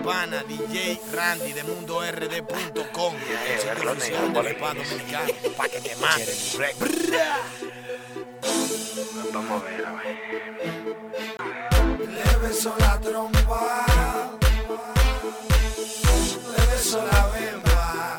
pana DJ Randy de MundoRD.com, el sitio oficial del hip hop dominicano, pa' que te mates. Vamos a ver, Le beso la trompa, le beso la bemba,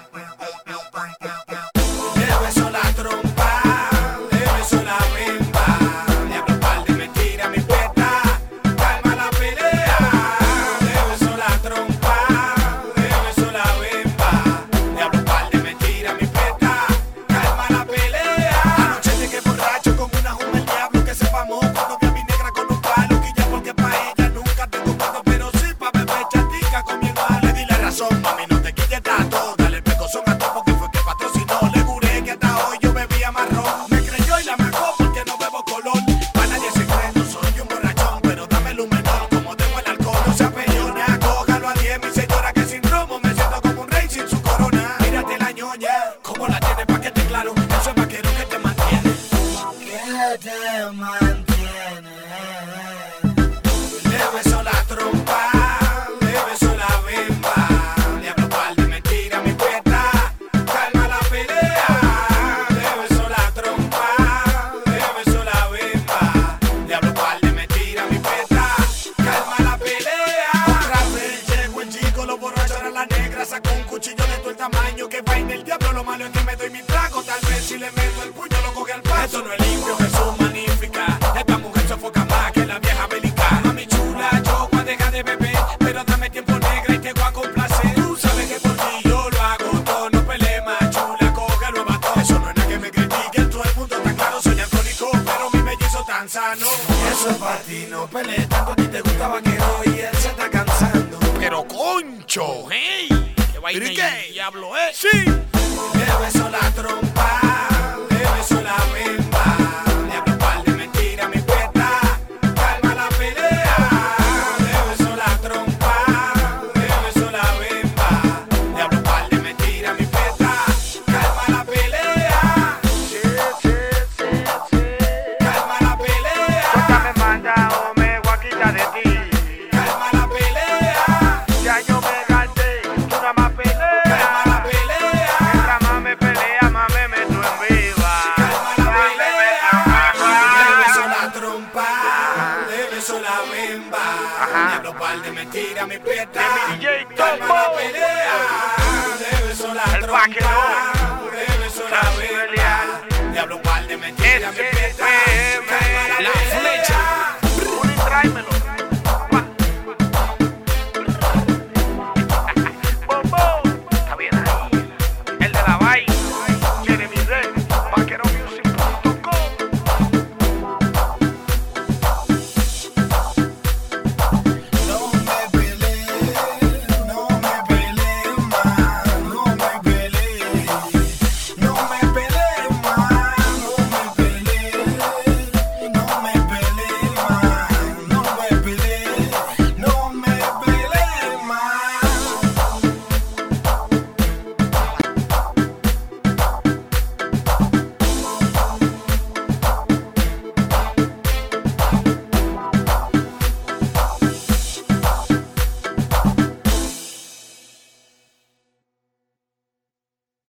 le beso la trompa, le beso la bemba. Le hablo par de mentira, mi peta, calma la pelea. Le beso la trompa, le beso la bemba. Le hablo par de mentira, mi peta, calma la pelea. Anoche llegué borracho con una juma el diablo que se famó cuando vi a mi negra con un palo. Quilla porque pa' ella nunca tengo cuarto, pero sí pa' beber chatica con mi hermano. Le di la razón, mami, no te quilles tanto. Dale el pegozón a todo porque fue que patrocinó. Le juré que hasta hoy yo bebía marrón. Me creyó y la marcó porque no bebo color. Pa' nadie se cree, no soy un borrachón, pero dame un menor como tengo el alcohol. No se apellona, cójalo a 10, mi señora, que sin romo me siento como un rey sin su corona. Mírate la ñoña, como la tiene pa' que te claro. Eso es vaquero que te mantiene. Que te mantiene. Le beso la trompa, le beso la bemba. Le hablo par de mentira, mi peta, calma la pelea. Le beso la trompa, le beso la bemba. Le hablo par de mentira, mi peta, calma la pelea. Otra vez llegó el chico, los borrachos eran la negra. Sacó un cuchillo de todo el tamaño que va en el diablo. Lo malo es que me doy mi trago. Tal vez si le meto el puño lo coge al paso. Esto no es limpio, Jesús magnífica. Esta mujer sofoca más que la vieja bélica. Mami chula, yo voy a dejar de beber, pero dame tiempo negra y te voy a complacer. Tú sabes que por ti yo lo hago todo, no pelees más chula, cógelo a batón. Eso no es nada que me critiquen, todo el mundo está claro, soy alcohólico, pero mi mellizo tan sano. Eso es para ti, no pelees tanto, a ti te gusta vaquero y él se está cansando. Pero concho, hey, qué vaina y qué? diablo, Sí. Le beso la trompa, le beso la bemba. Le hablo par de mentira, mi peta, calma la pelea. Le beso la trompa, le beso la bemba. Le hablo par de mentira, mi peta, calma la pelea. Calma la pelea. Suéltame, manda o me voy a quitar de ti. Calma la pelea. Ya yo me gasté, tú nada más peleas. Calma la pelea. Mientras más me pelea, más me meto en viva. Calma la Más me pelea. meto en Le viva. beso la trompa, le beso la bemba. Le hablo par de mentira, mi peta, De mi DJ calma Topo. la pelea. Le beso la El trompa, vaquero. le beso la Caso bemba. Belial. Le hablo par de mentira, mi peta, SFM. calma la La pelea. flecha. Tráemelo.